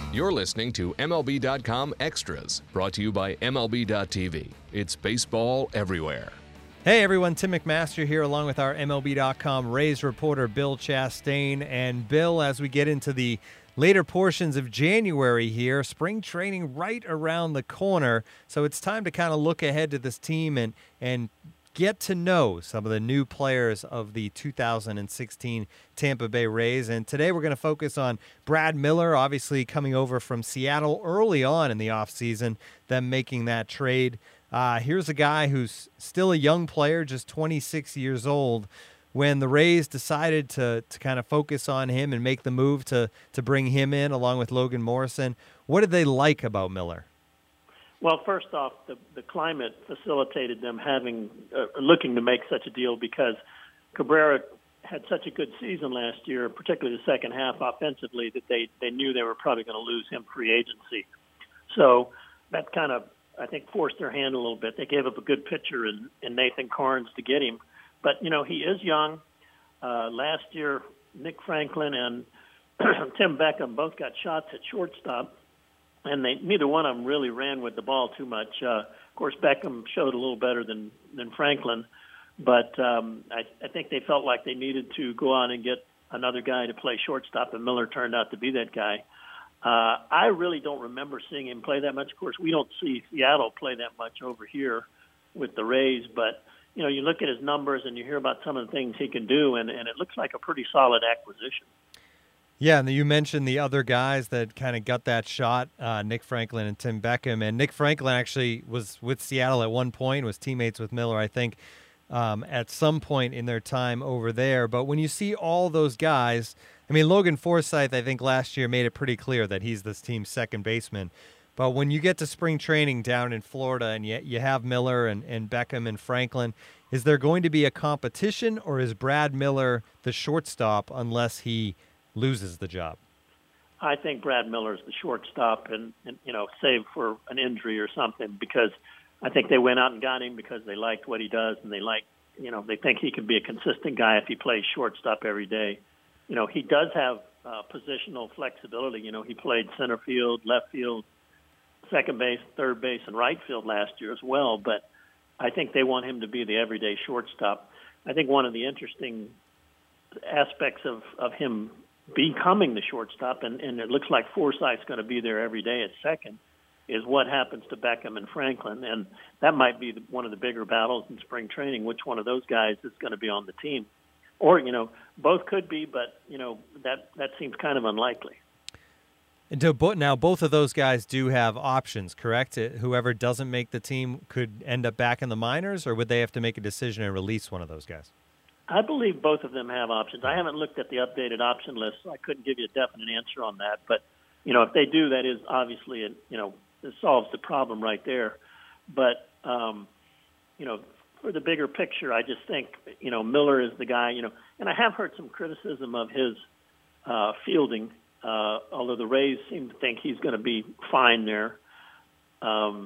You're listening to MLB.com Extras, brought to you by MLB.tv. It's baseball everywhere. Hey everyone, Tim McMaster here along with our MLB.com Rays reporter Bill Chastain. And Bill, as we get into the later portions of January here, spring training right around the corner. So it's time to kind of look ahead to this team and get to know some of the new players of the 2016 Tampa Bay Rays. And today we're going to focus on Brad Miller, obviously coming over from Seattle early on in the offseason, them making that trade. Here's a guy who's still a young player, just 26 years old. When the Rays decided to kind of focus on him and make the move to bring him in along with Logan Morrison, what did they like about Miller? Well, first off, the climate facilitated them looking to make such a deal because Cabrera had such a good season last year, particularly the second half offensively, that they knew they were probably going to lose him free agency. So that kind of, I think, forced their hand a little bit. They gave up a good pitcher in Nathan Karns to get him. But, you know, he is young. Last year, Nick Franklin and Tim Beckham both got shots at shortstop. And neither one of them really ran with the ball too much. Of course, Beckham showed a little better than Franklin, but I think they felt like they needed to go on and get another guy to play shortstop, and Miller turned out to be that guy. I really don't remember seeing him play that much. Of course, we don't see Seattle play that much over here with the Rays, but you know, you look at his numbers and you hear about some of the things he can do, and it looks like a pretty solid acquisition. Yeah, and you mentioned the other guys that kind of got that shot, Nick Franklin and Tim Beckham. And Nick Franklin actually was with Seattle at one point, was teammates with Miller, I think, at some point in their time over there. But when you see all those guys, I mean, Logan Forsythe, I think last year made it pretty clear that he's this team's second baseman. But when you get to spring training down in Florida and you have Miller and Beckham and Franklin, is there going to be a competition, or is Brad Miller the shortstop unless he loses the job? I think Brad Miller's the shortstop, and you know, save for an injury or something, because I think they went out and got him because they liked what he does, and they think he can be a consistent guy if he plays shortstop every day. You know, he does have positional flexibility. You know, he played center field, left field, second base, third base, and right field last year as well, but I think they want him to be the everyday shortstop. I think one of the interesting aspects of him becoming the shortstop, and it looks like Forsythe's going to be there every day at second, is what happens to Beckham and Franklin. And that might be one of the bigger battles in spring training, which one of those guys is going to be on the team. Or, you know, both could be, but, you know, that seems kind of unlikely. And now both of those guys do have options, correct? Whoever doesn't make the team could end up back in the minors, or would they have to make a decision and release one of those guys? I believe both of them have options. I haven't looked at the updated option list, so I couldn't give you a definite answer on that. But, you know, if they do, that is obviously, it solves the problem right there. But, you know, for the bigger picture, I just think, you know, Miller is the guy, you know, and I have heard some criticism of his fielding, although the Rays seem to think he's going to be fine there. So,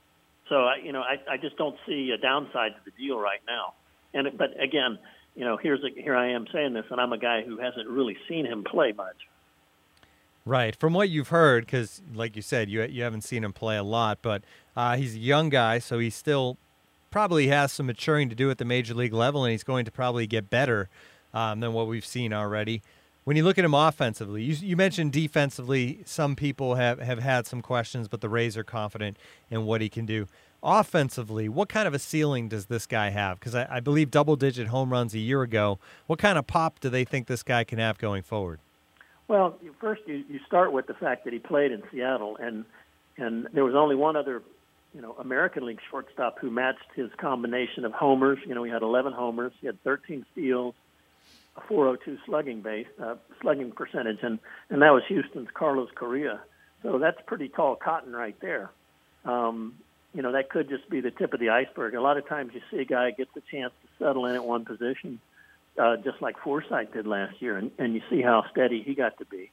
I just don't see a downside to the deal right now. But again, you know, here I am saying this, and I'm a guy who hasn't really seen him play much. Right. From what you've heard, because like you said, you haven't seen him play a lot, but he's a young guy, so he still probably has some maturing to do at the major league level, and he's going to probably get better than what we've seen already. When you look at him offensively, you mentioned defensively, some people have had some questions, but the Rays are confident in what he can do. Offensively, what kind of a ceiling does this guy have? Because I believe double-digit home runs a year ago. What kind of pop do they think this guy can have going forward? Well, first you start with the fact that he played in Seattle, and there was only one other, you know, American League shortstop who matched his combination of homers. You know, he had 11 homers, he had 13 steals, a .402 slugging percentage, and that was Houston's Carlos Correa. So that's pretty tall cotton right there. You know, that could just be the tip of the iceberg. A lot of times you see a guy gets a chance to settle in at one position, just like Forsythe did last year, and you see how steady he got to be.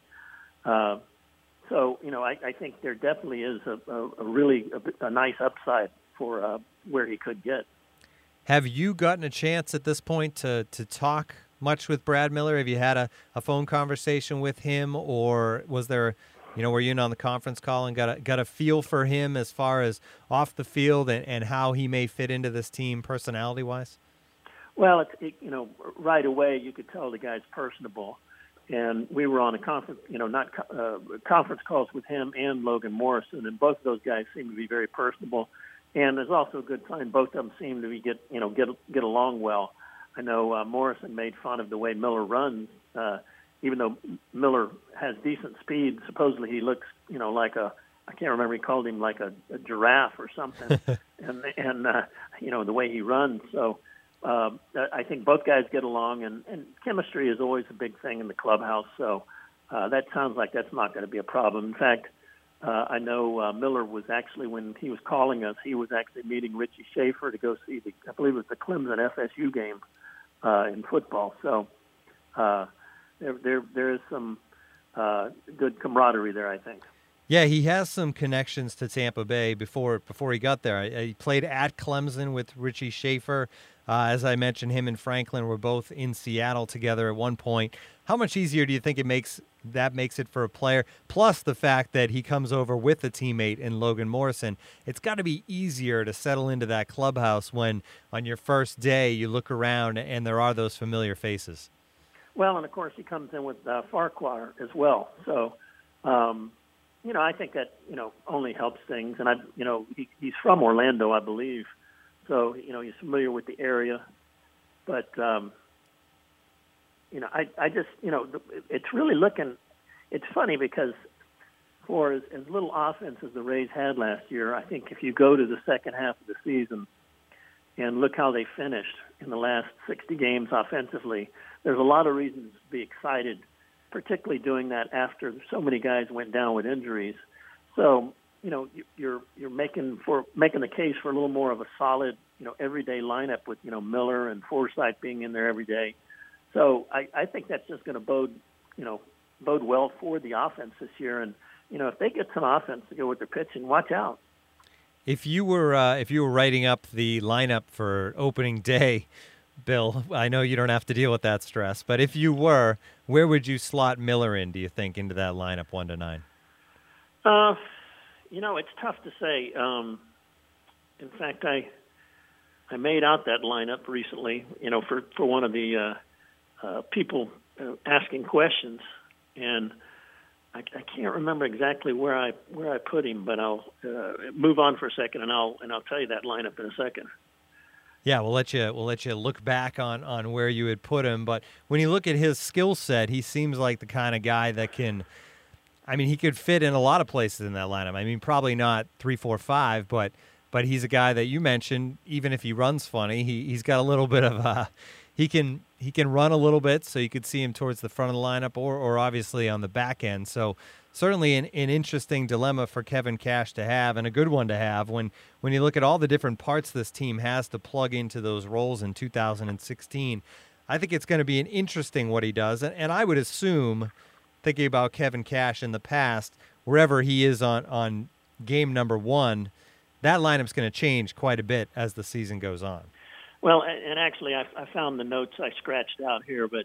So, you know, I think there definitely is a nice upside for where he could get. Have you gotten a chance at this point to talk much with Brad Miller? Have you had a phone conversation with him, or was there were you in on the conference call and got a feel for him as far as off the field and how he may fit into this team personality-wise? Well, right away you could tell the guy's personable, and we were on a conference, conference calls with him and Logan Morrison, and both of those guys seem to be very personable. And there's also a good sign both of them seem to get along well. I know Morrison made fun of the way Miller runs. Even though Miller has decent speed, supposedly he looks, like I can't remember, he called him like a giraffe or something, and the way he runs. So I think both guys get along, and chemistry is always a big thing in the clubhouse. So that sounds like that's not going to be a problem. In fact, I know Miller was actually, when he was calling us, he was actually meeting Richie Schaefer to go see I believe it was the Clemson FSU game in football. So there is some good camaraderie there, I think. Yeah, he has some connections to Tampa Bay before he got there. He played at Clemson with Richie Schaefer. As I mentioned, him and Franklin were both in Seattle together at one point. How much easier do you think it makes it for a player? Plus the fact that he comes over with a teammate in Logan Morrison. It's got to be easier to settle into that clubhouse when on your first day you look around and there are those familiar faces. Well, and of course he comes in with Farquhar as well. So, I think that only helps things. And he's from Orlando, I believe. So he's familiar with the area. But I just it's really looking. It's funny because for as little offense as the Rays had last year, I think if you go to the second half of the season and look how they finished in the last 60 games offensively, there's a lot of reasons to be excited, particularly doing that after so many guys went down with injuries. So, you're making the case for a little more of a solid, everyday lineup with, Miller and Forsythe being in there every day. So I think that's just going to bode well for the offense this year. And, if they get some offense to go with their pitching, watch out. If you were writing up the lineup for opening day, Bill, I know you don't have to deal with that stress, but if you were, where would you slot Miller in, do you think, into that lineup 1 to 9? It's tough to say. In fact, I made out that lineup recently, for one of the people asking questions, and I can't remember exactly where I put him, but I'll move on for a second, and I'll tell you that lineup in a second. Yeah, we'll let you look back on where you had put him. But when you look at his skill set, he seems like the kind of guy that he could fit in a lot of places in that lineup. Probably not 3, 4, 5, but he's a guy that you mentioned. Even if he runs funny, he's got a little bit of he can run a little bit, so you could see him towards the front of the lineup or obviously on the back end. So certainly an interesting dilemma for Kevin Cash to have, and a good one to have when you look at all the different parts this team has to plug into those roles in 2016. I think it's going to be an interesting what he does, and I would assume, thinking about Kevin Cash in the past, wherever he is on game number 1, that lineup's going to change quite a bit as the season goes on. Well, and actually I found the notes I scratched out here, but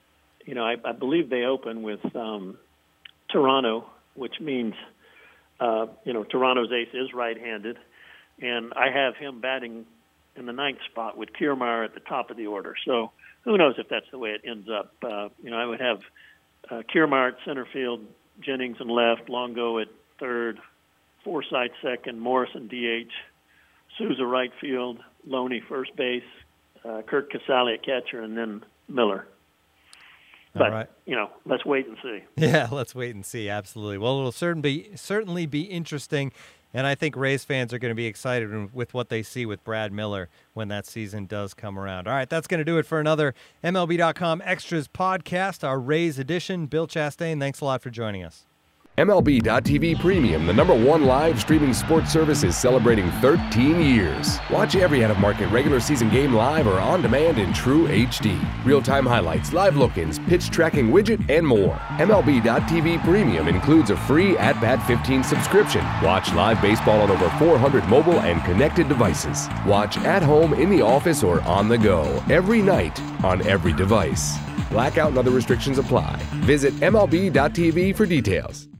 I believe they open with Toronto, which means, Toronto's ace is right-handed, and I have him batting in the 9th spot with Kiermaier at the top of the order. So who knows if that's the way it ends up. I would have Kiermaier at center field, Jennings in left, Longo at third, Forsythe second, Morrison DH, Souza right field, Loney first base, Kurt Casale at catcher, and then Miller. But, right. Let's wait and see. Yeah, let's wait and see. Absolutely. Well, it'll certainly be interesting, and I think Rays fans are going to be excited with what they see with Brad Miller when that season does come around. All right, that's going to do it for another MLB.com Extras podcast, our Rays edition. Bill Chastain, thanks a lot for joining us. MLB.tv Premium, the #1 live streaming sports service, is celebrating 13 years. Watch every out-of-market regular season game live or on demand in true HD. Real-time highlights, live look-ins, pitch tracking widget, and more. MLB.tv Premium includes a free At-Bat 15 subscription. Watch live baseball on over 400 mobile and connected devices. Watch at home, in the office, or on the go every night on every device. Blackout and other restrictions apply. Visit MLB.tv for details.